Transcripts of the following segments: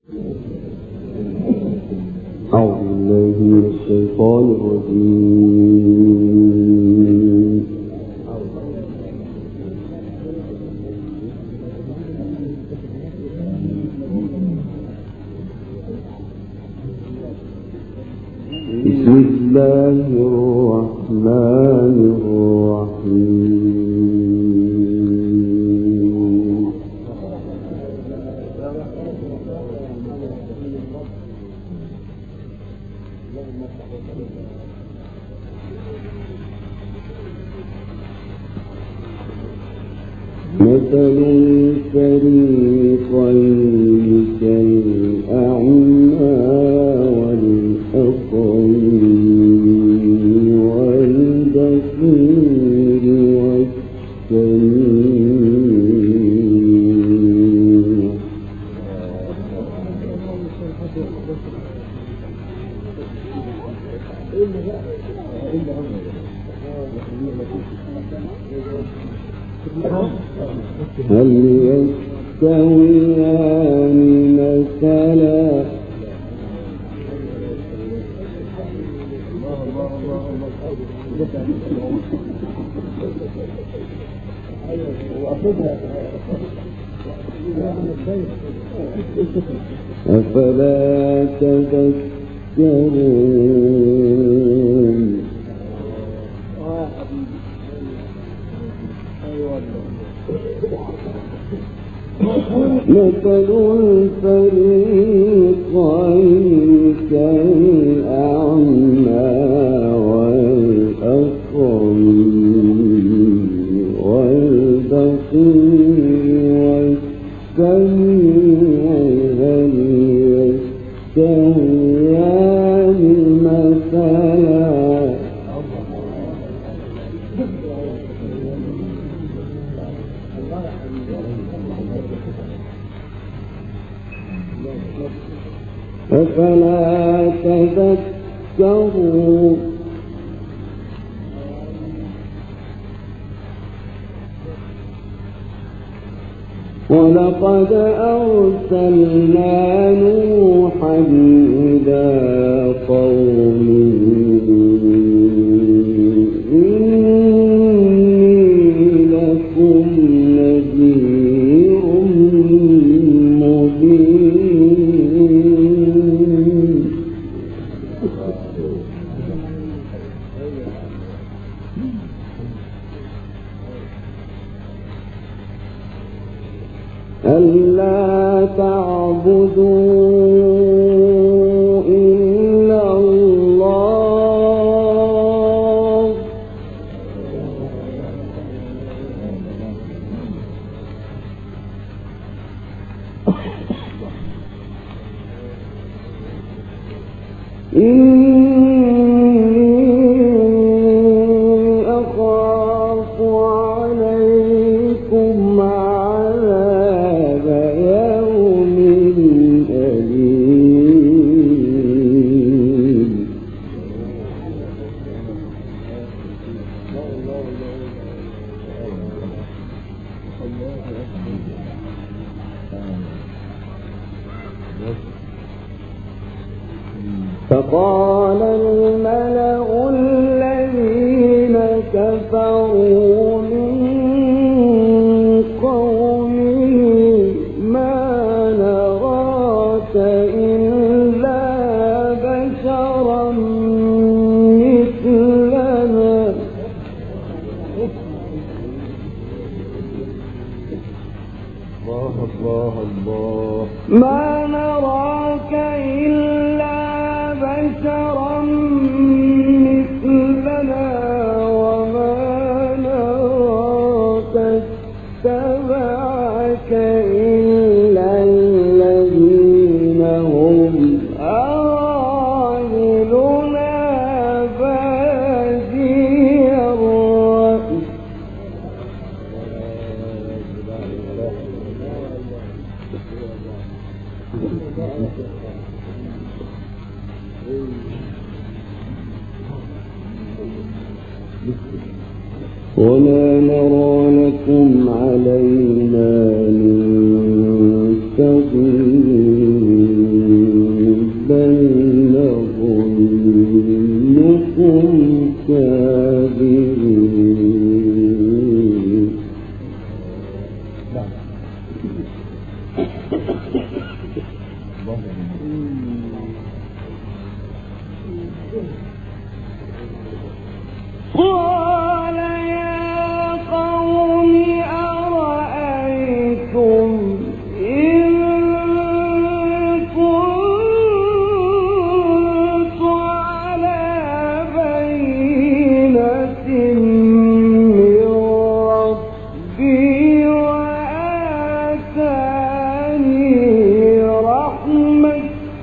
أعوذ بالله من الشيطان الرجيم. بسم الله الرحمن الرحيم. مثل الفريقين كالأعمى والأقوم والبصير والسميع. هل يستويان مثلا؟ أفلا تذكرون؟ مثل الفريقين كالأعمى والأصم والبصير والسميع. هل يستويان مثلا؟ أفلا تذكرون؟ ولقد أرسلنا نوحا إلى قومه إني لكم نذير مبين. ألا تعبدوا إلا الله إني أخاف عليكم عذاب يوم أليم. فقال الملأ الذين كفروا من قومه ما نراك إلا بشرا مثلنا ما نراك إلا بشرا مثلنا وما نراك اتبعك إلا الذين هم أراذلنا بادي الرأي وما نرى لكم علينا من فضل قال يا قوم أرأيتم إن كنت على بينة من ربي وآتاني رحمة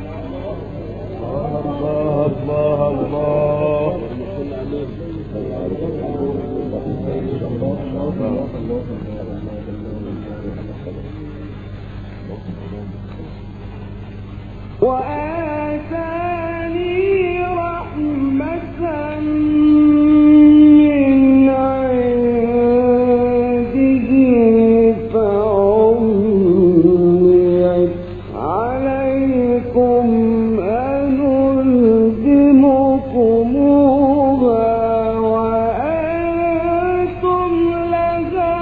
من عنده فعميت عليكم أنلزمكموها وأنتم لها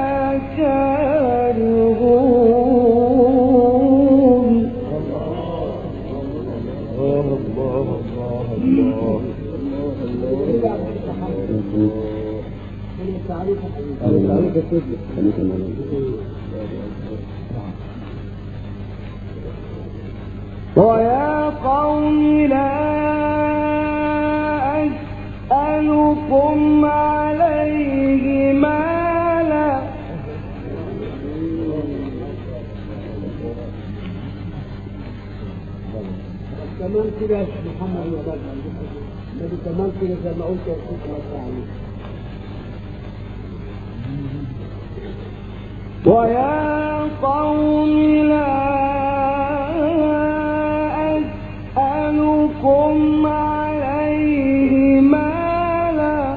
كارهون ويا قوم لا أسألكم عليه مالا كمان كده يا محمد النبي كمان كده زي ما قلت يا رسول الله. ويا قوم لا أسألكم عليه مالا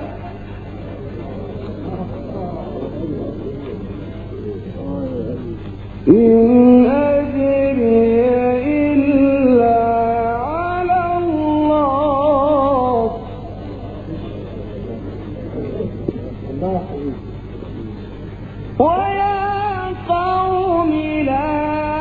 إن أجري إلا على الله ويا قوم لا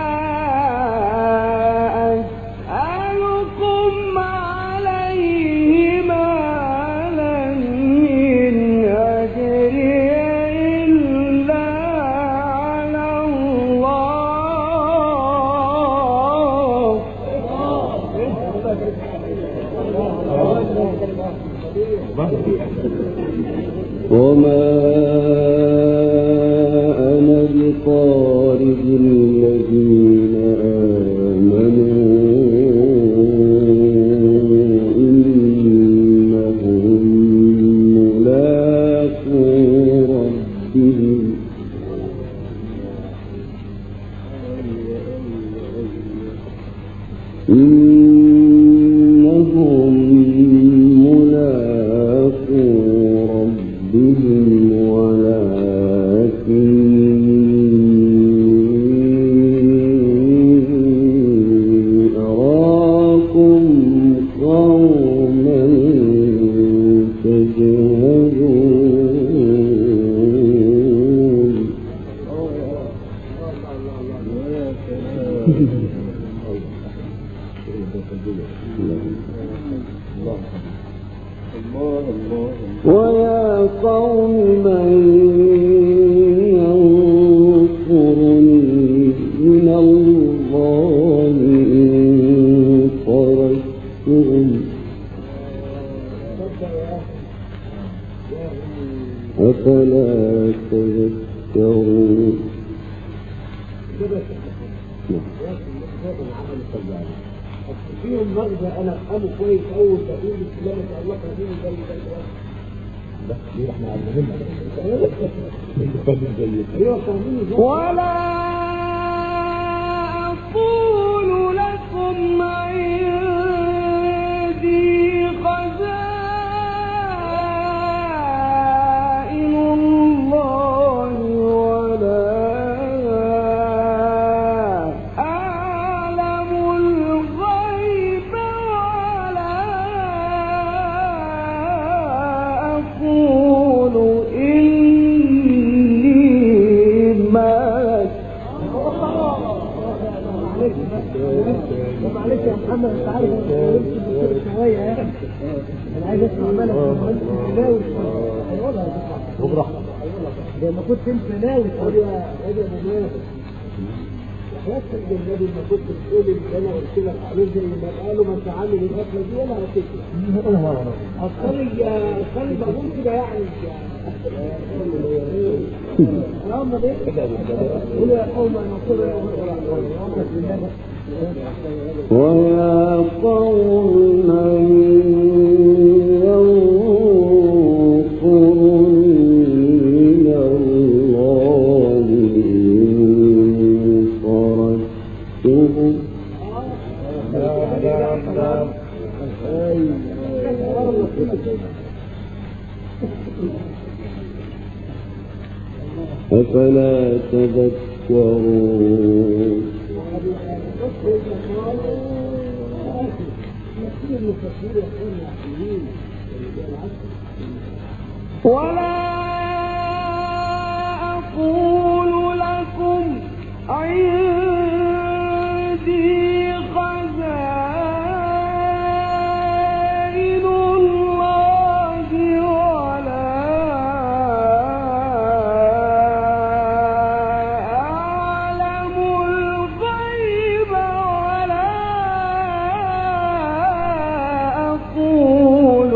أسألكم عليه مالا إن أجري إلا على الله وما أنا بطارد الذين آمنوا إنهم ملاقو ربهم إنهم ملاقو ربهم ولكني أراكم قوما تجهلون ويا قوم من ينصرني من الله إن طردتهم أفلا تذكرون فيهم مغزى انا افهمه كويس اول تقول الكلام اللي الله قديم زي ده ليه احنا عارفين ايوه فاهمين ولا أقول لكم عندي خزائن الله ولا أعلم الغيب ولا أقول إني ملك معلش يا محمد انت عارف انا شويه يا اخي انا عايز اسمع مالك انت ناوي بكره لما كنت انت ناوي تقول يا ابو ماهر يحسن النبي ما كنت بتقول اللي انا قلت لك عليه زي ما قالوا ما انت عامل الاكله دي ولا هتاكل اصلي بقول كده يعني اللهم بيه قول يا قوم نصر ويا قوم أفلا تذكرون ولا أقول لكم عندي خزائن الله ولا أعلم الغيب ولا أقول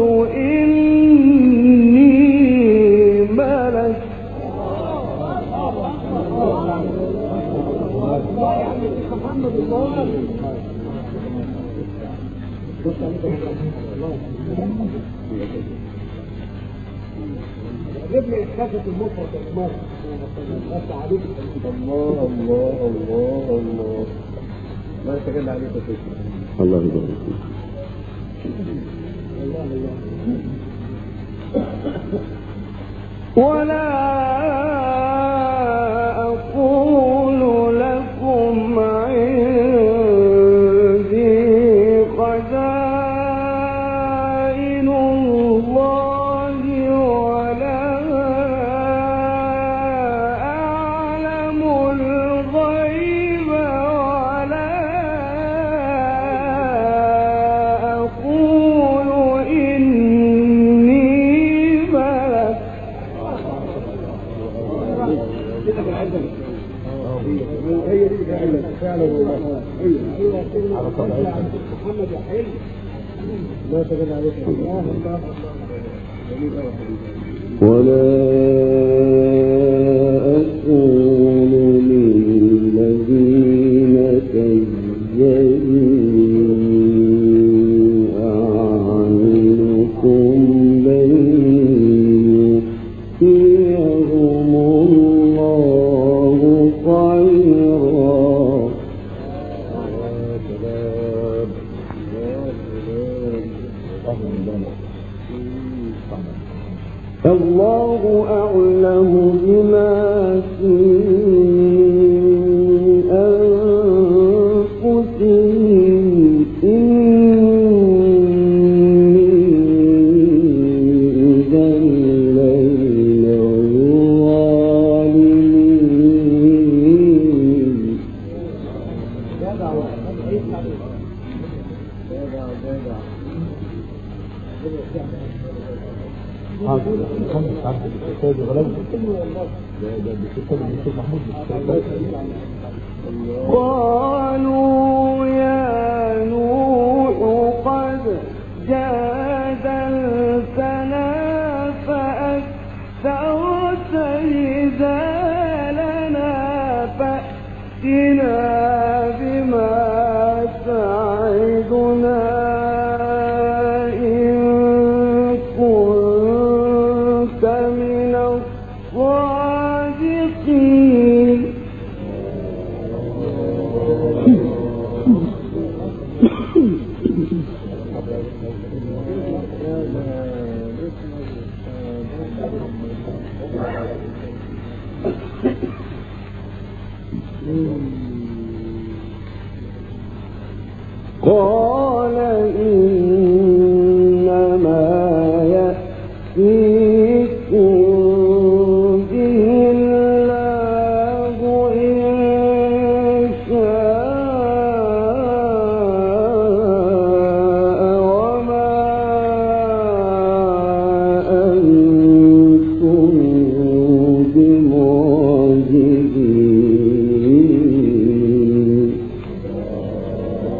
إني ملك جيب لي كاسة المفرد المرة الله الله الله الله ما يتكلم عليك يا سيدي الله يبارك ولا أقول لكم عندي خزائن الله ولا أعلم الغيب ولا أقول إني ملك هي دي فعلا والله على طبع محمد يا حلو ما تقول عليك الله الله ولا أقول للذين كذبوا أعينكم لن يؤتيهم الله خيرا الله أعلم بما في أنفسهم إني إذا لمن الظالمين قالوا يا نوح قد جادلتنا فأكثرت جدالنا فأتنا بما تعدنا إن كنت من الصادقين قال إنما يأتيكم به الله إن شاء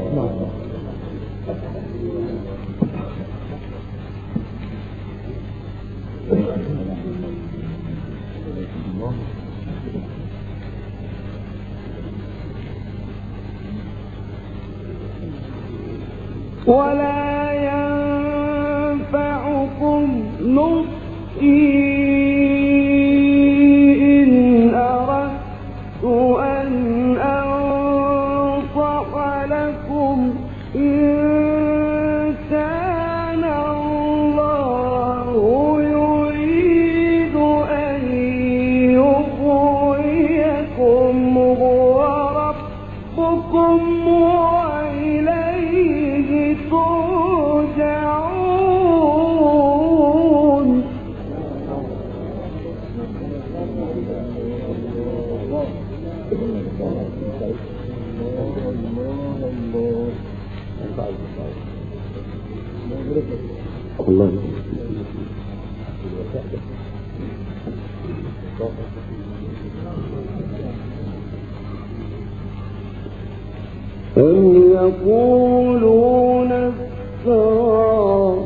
ولا ينفعكم نصحي إن أردت أن أنصح لكم إن كان الله يريد أن يغويكم هو ربكم وإليه ترجعون. الله أم يقولون افتراه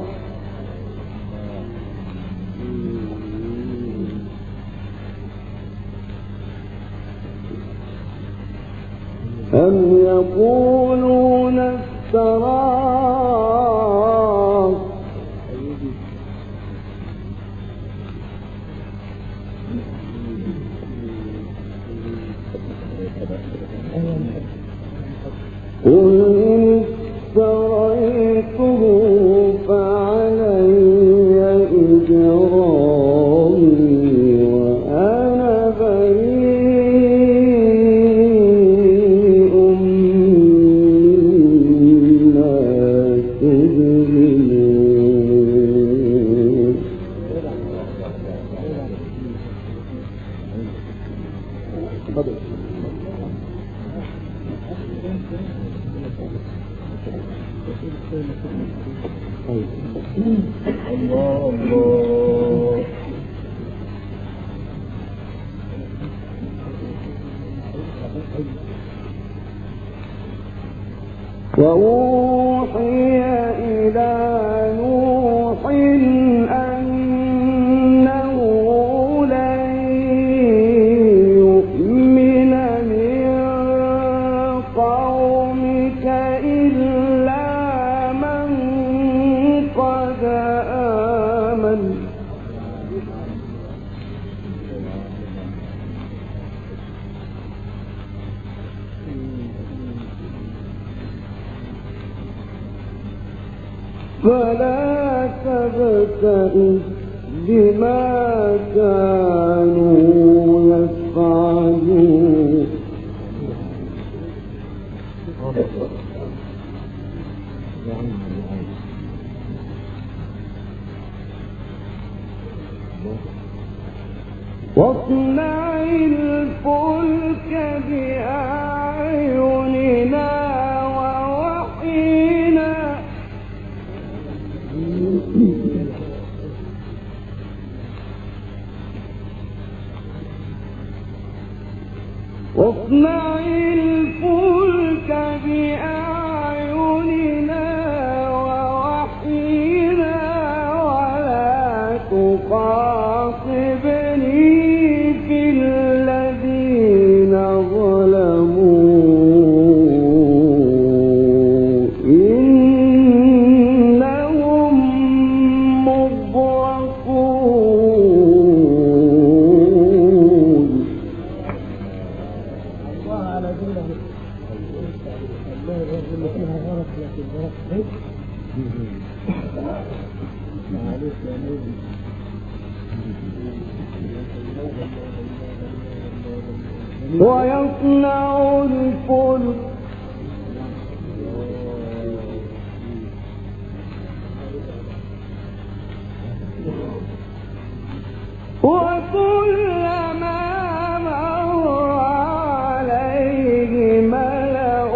قل إن افتريته فعلي إجرامي وأنا بريء مما تجرمون. الله وأوحي إلى نوح أنه لن يؤمن من قومك إلا من قد آمن فلا تبتئس بما كانوا يفعلون. واصنع الفلك بأعيننا ووحينا واصنع الفلك بأعيننا ووحينا ولا تخاطبني في الذين ظلموا إنهم مغرقون. ويصنع الفلك وكلما مر عليه ملأ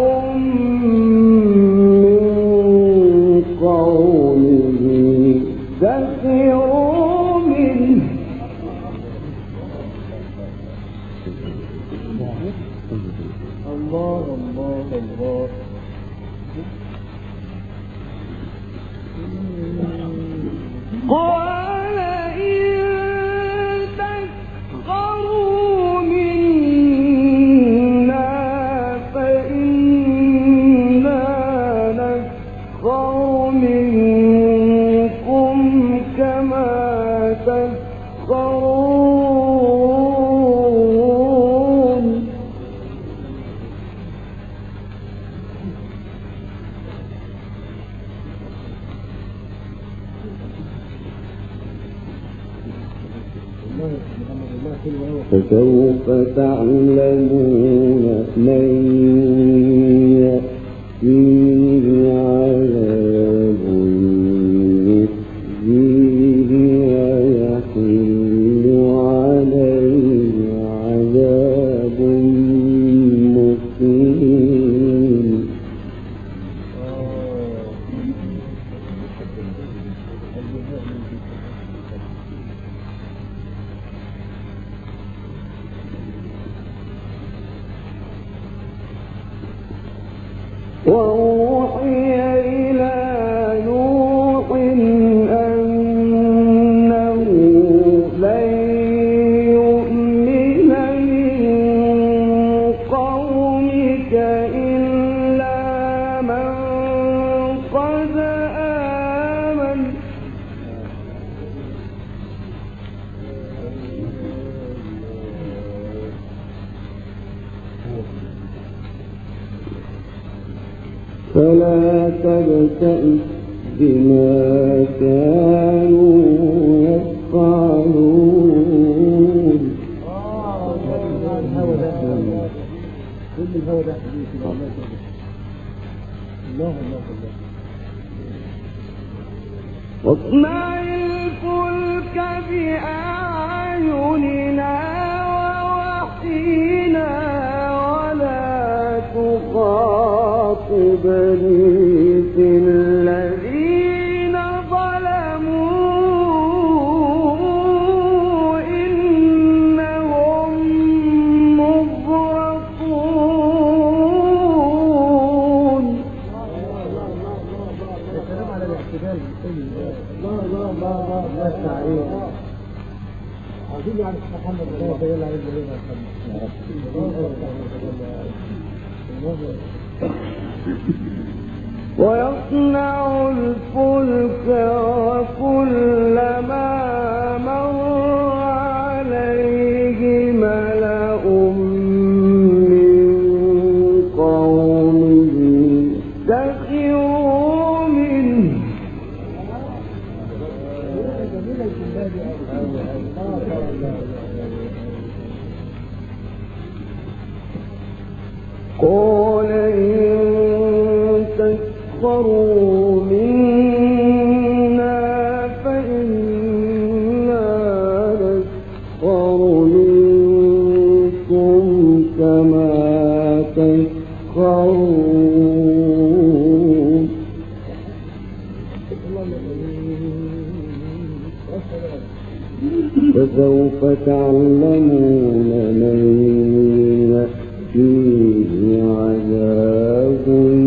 من قومه سخروا منه الله الله فسوف تعلمون من يأتيه عذاب يخزيه ويحل عليه عذاب مقيم. وأوحي إلى نوح أنه لن يؤمن من قومك إلا من قد آمن فلا تبتئس بما كانوا يفعلون. واصنع الفلك بأعيننا ووحينا ولا تخاطبني في الذين ظلموا إنهم مغرقون. السلام على الاعتدال. الله تعالى عايزين يعني محمد الله يلا عليه ويصنع الفلك وكلما مر عليه ملأ من قومه سخروا منه قال إن تسخروا منا فإنا نسخر منكم كما تسخرون. فسوف تعلمون من يأتيه عذاب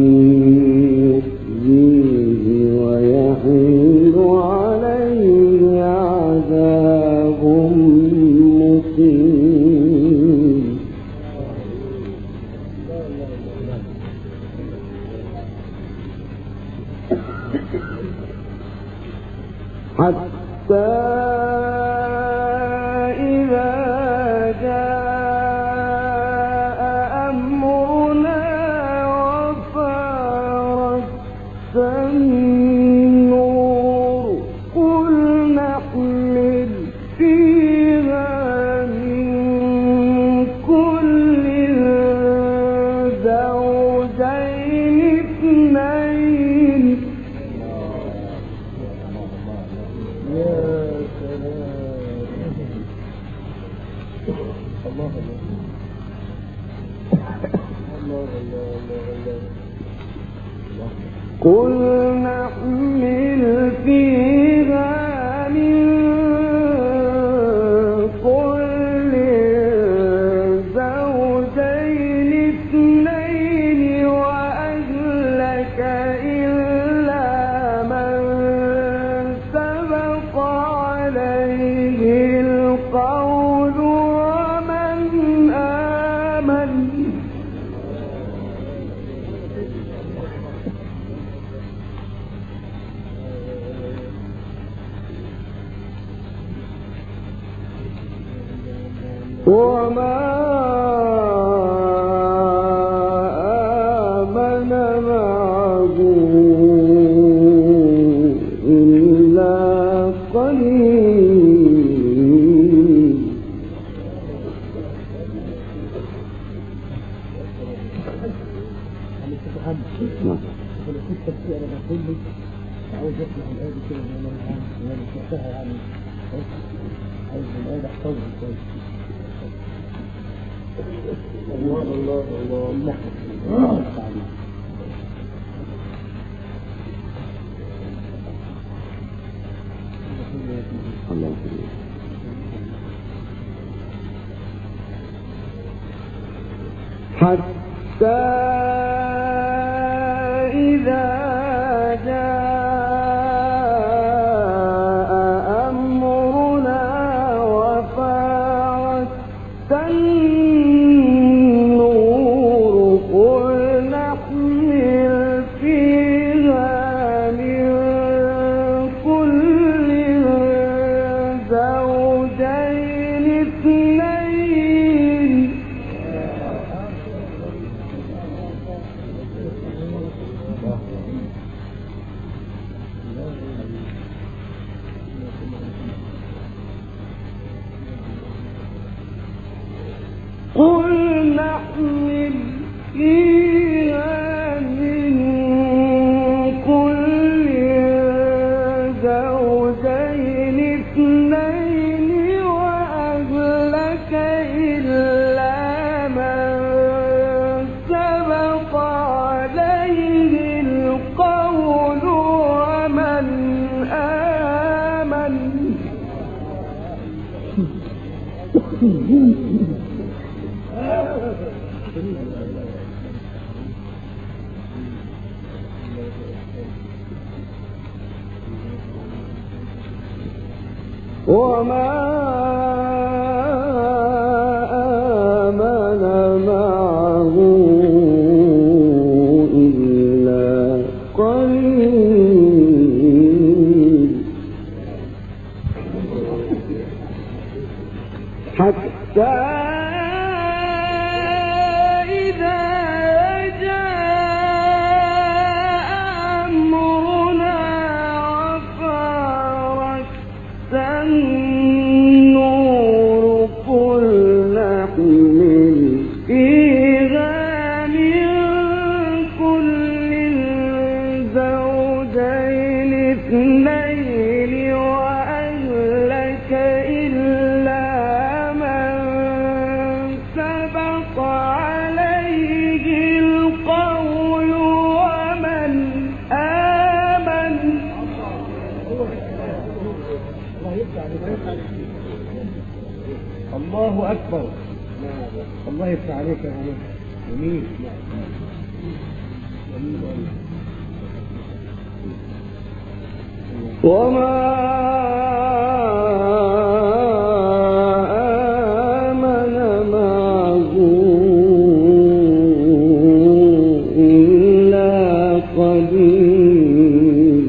يخزيه ويحل عليه عذاب مقيم. حتى إذا جاء أمرنا وفارت النور قل نحمل فيها من كل زوجين اثنين. قل نحمل فيها من كل زوجين اثنين وأهلك إلا من سبق عليه القول ومن آمن. وما آمن معه إلا قليل. في التفسير أنا بقول لي عاوز أسمع الآية كده زي ما أنا عارف إن أنا شفتها يعني عاوز الآية أحفظها كويس. الله الله الله الله حتى إذا جاء أمرنا وفارت النور قل نحمل فيها من كل زوجين اثنين قل نحمل فيها من كل زوجين اثنين وأهلك إلا من سبق عليه القول ومن آمن وما آمن معه إلا قليل حتى إذا جاء أمرنا وفارت النور قل نحمل فيها من كل زوجين اثنين وأهلك إلا من سبق عليه القول ومن آمن الله أكبر. الله يفتح عليك يا عمر. جميل. وما آمن معه إلا قليل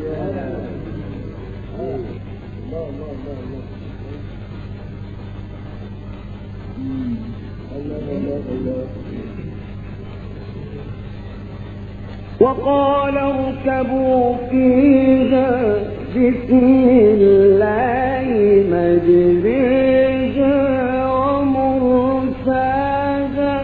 وقال اركبوا فيها بسم الله مجريها ومرساها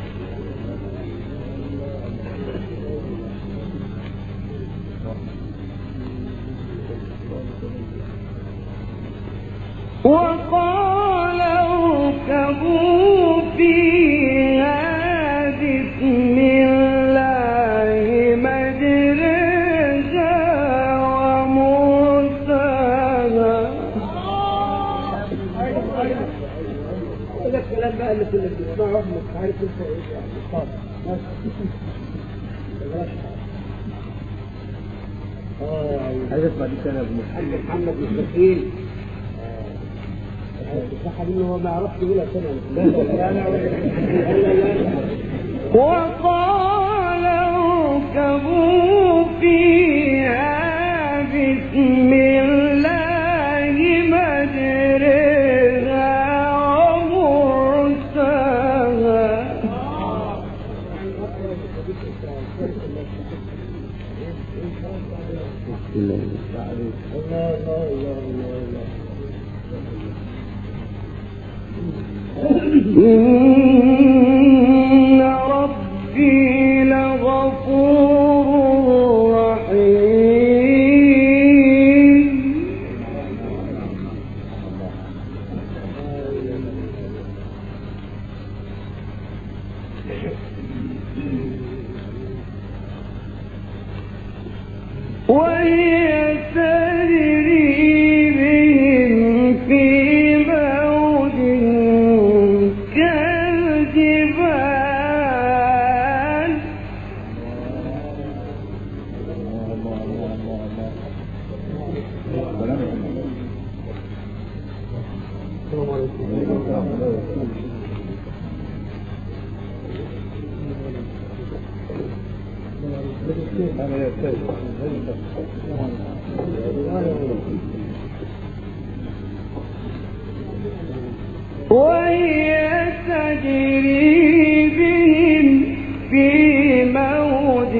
وقال اركبوا فيها بسم الله مجريها ومرساها الكلام بقى اللي كنا بنسمعه مش عارف انت ايه يعني. عايز اسمع دي تاني يا ابو محمد مستقيل. حبيبي هو ما يعرفش يقولها تاني. وقال اركبوا فيها بسم الله مجريها ومرساها إن ربي لغفور وهي تجري بهم في موج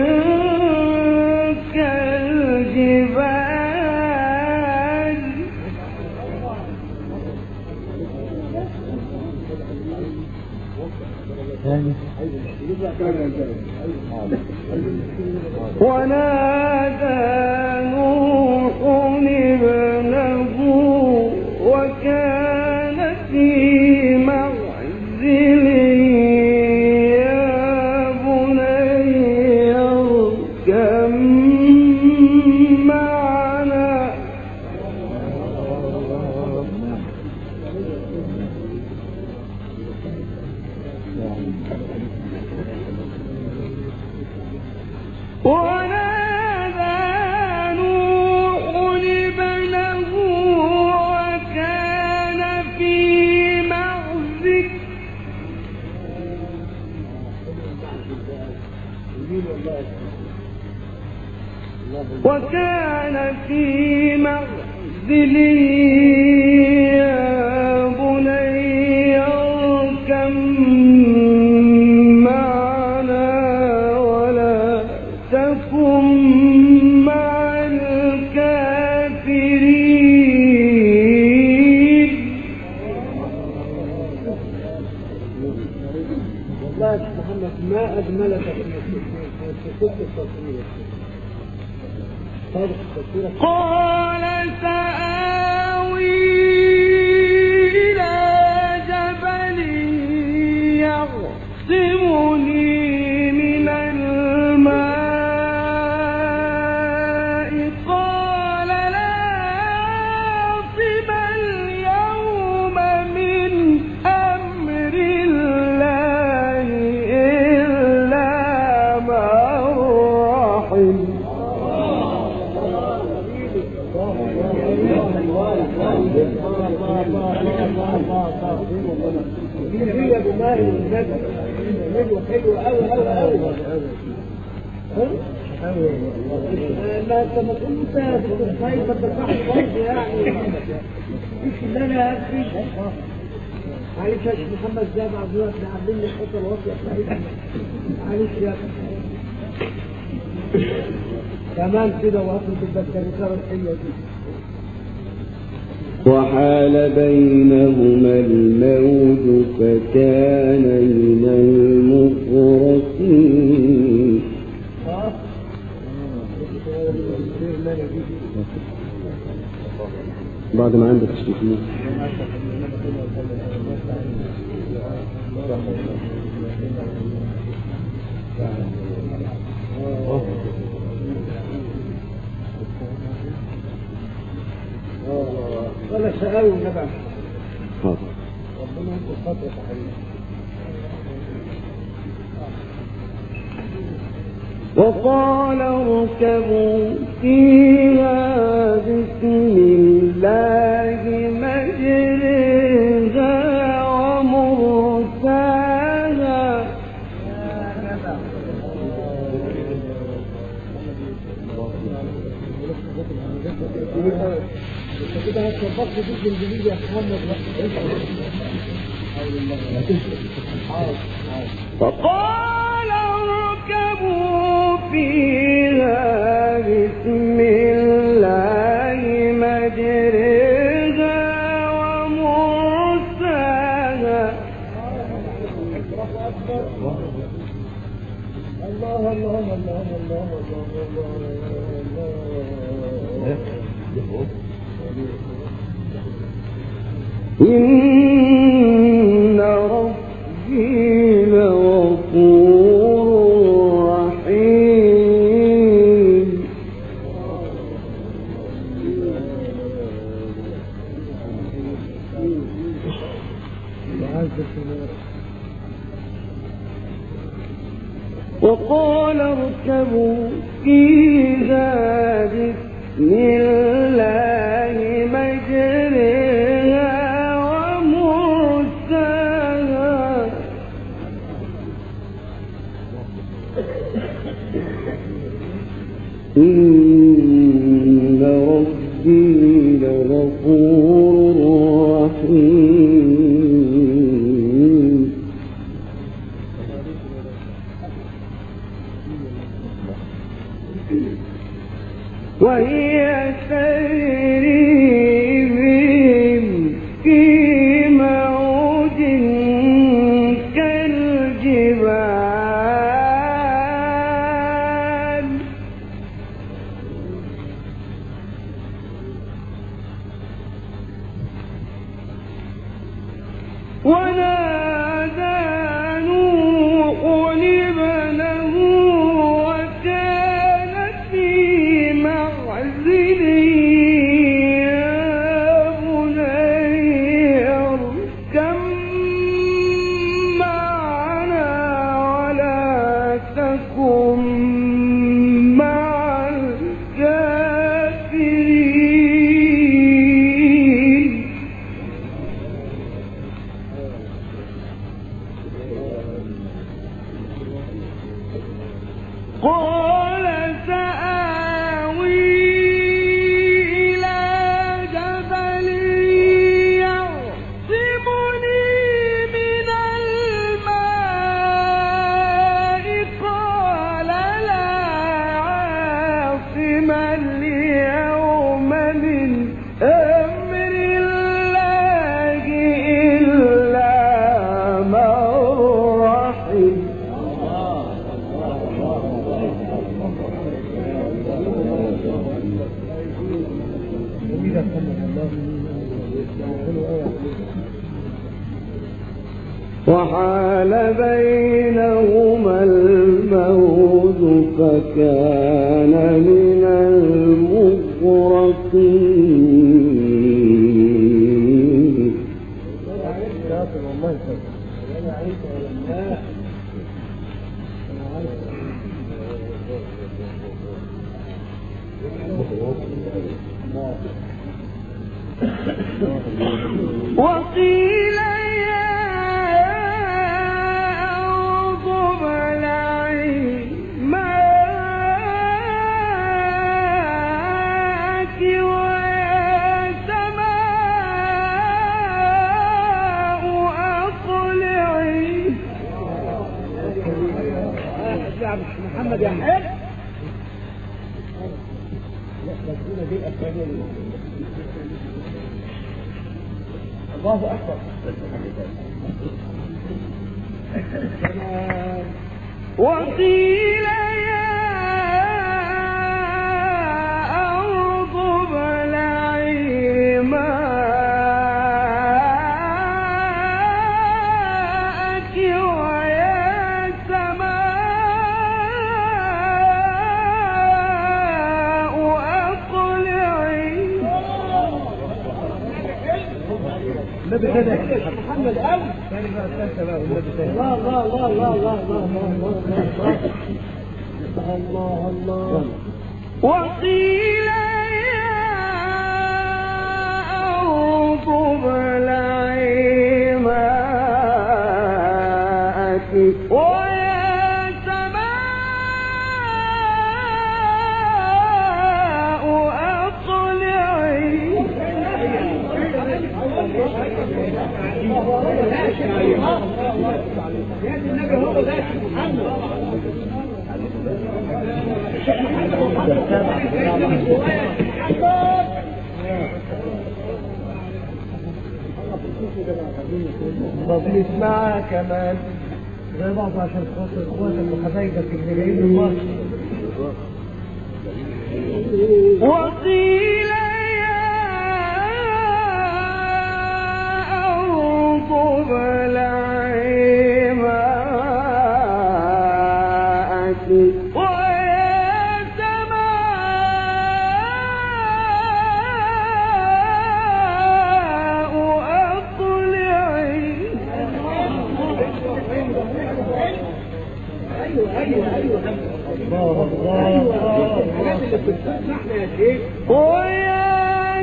كالجبال ونادى نوح ابنه وكان في معزل يا بني اركب معنا ونادى نوح ابنه وكان في معزل يا بني اركب معنا ولا تكن مع الكافرين والله يا محمد ما أجملك في كل التصوير. قال سآوي إلى جبل يعصمني من الماء قال لا عاصم اليوم من أمر الله إلا من رحم هي بماء النبي حلو قوي قوي قوي. ما انت ما تقول انت في الصيف ما ترتاحش برضه يعني مش اللي انا فيه. معلش يا شيخ محمد زاد عبد الله احنا عاملين لي الحته الواطيه بتاعتنا. معلش يا كمان كده واصل بالبكالوريوس الحلوه دي. وحال بينهما الموج فكان من المغرقين بعد ما عندك اشتكي ولا شقاوي ونبع حاضر ربنا ينقل فترة حبيبي. وقال اركبوا فيها بسم الله مجريها ومرساها كده هتطبق لي بالانجليزي يا محمد. فقال اركبوا فيها بسم الله مجريها ومرساها الله الله الله الله الله إن ربي لغفور رحيم وقال اركبوا فيها بسم الله مجريها ومرساها إن ربي لغفور رحيم وهي تجري بهم في موج كالجبال ونادى نوح ابنه وكان في معزل يا بني اركب معنا ولا تكن مع الكافرين قال سآوي إلى جبل يعصمني من الماء قال لا عاصم اليوم من أمر الله إلا من رحم وحال بينهما الموج فكان من المغرقين وقيل يا أرض ابلعي ماءك ويا سماء أقلعي محمد يا حلو الله أكبر وقيل يا أرض ابلعي ماءك ويا سماء أقلعي النبي كده محمد قوي ثاني بقى الثالثه بقى والنبي ثاني الله الله الله الله الله الله الله وقيل يا أرض ابلعي ماءك ويا سماء أقلعي طب نسمعها كمان زي بعض عشان خاطر اخواتك وحبايبك اللي جايين من مصر. وقيل يا أرض ابلعي ماءك ويا سماء أقلعي. ويا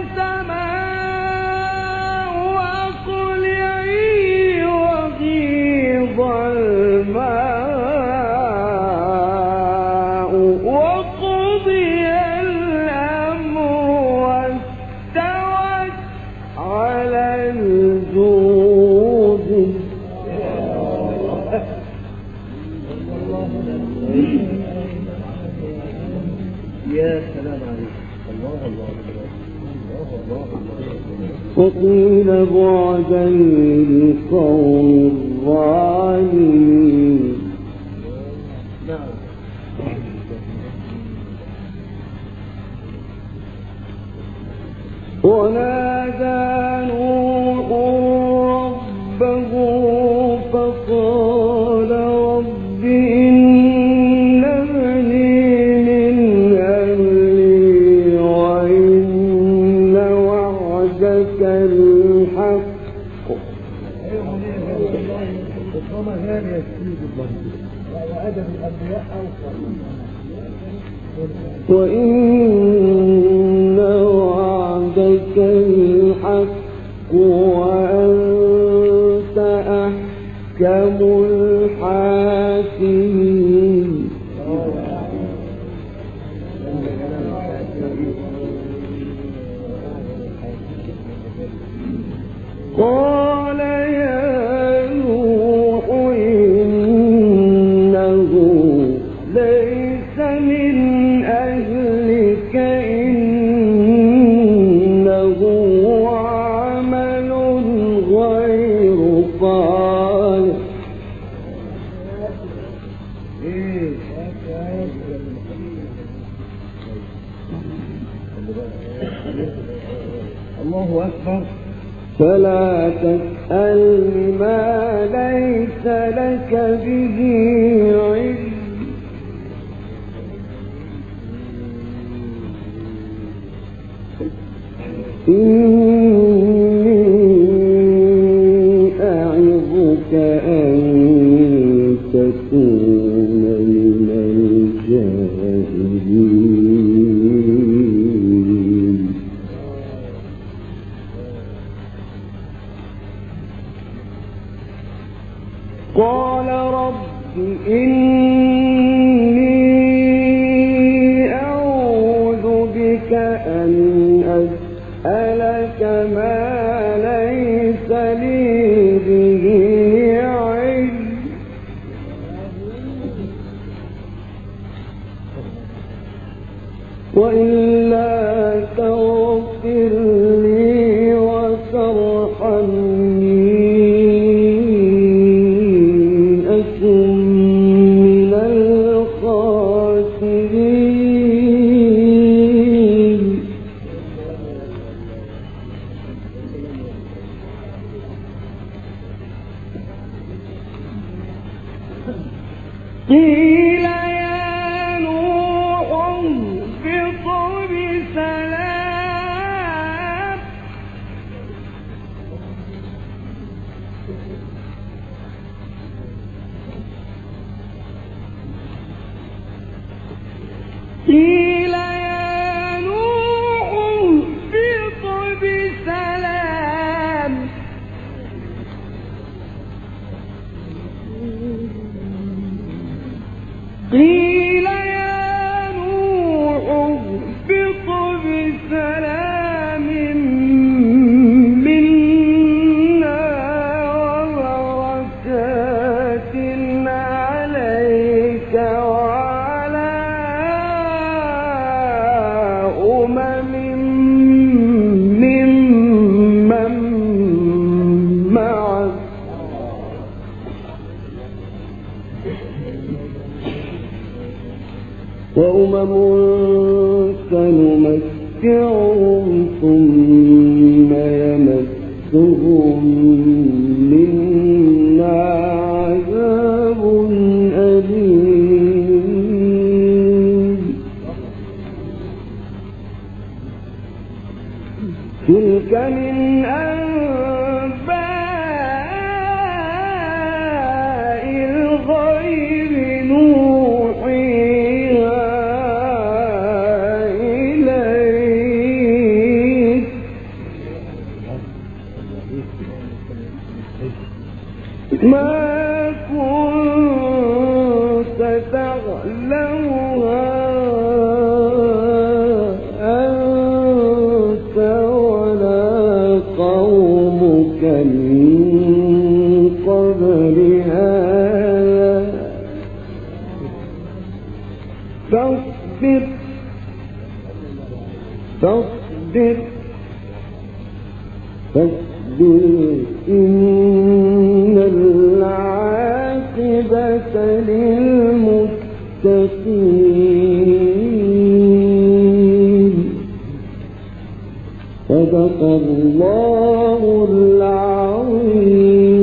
سماء أقلعي وغيض الماء وقضي يا سلام عليك. الله الله الله الله الله. وقيل بعدا للقوم الظالمين. نعم. ونادى نوح ربه فقال رب إن ابني من أهلي وإن وعدك الحق. ربما غالي يا سيدي وأدب الأنبياء أوفر. وإن وعدك الحق وأنت أحكم الحاكمين. قال يا نوح إنه ليس من أهلك إنه عمل غير صالح. الله أكبر. فلا تسألني ما ليس لك به علم إني أعظك أن تكون من الجاهلين. قال رب إني أعوذ بك أن أسألك ما ليس لي به علم وإلا تغفر لي وترحمني أكن من الخاسرين. قيل يا نوح اهبط بسلام قيل يا نوح اهبط بسلام قيل يا نوح اهبط بسلام منا وبركات عليك وعلى أمم ممن معك وأمم سنمتعهم ثم يمسهم منا عذاب أليم. تلك من أنباء الغيب نوحيها إليك ما كنت تعلمها أنت ولا قومك من قبل هذا فاصبر فاصبر إن العاقبة للمتقين. صدق الله العظيم.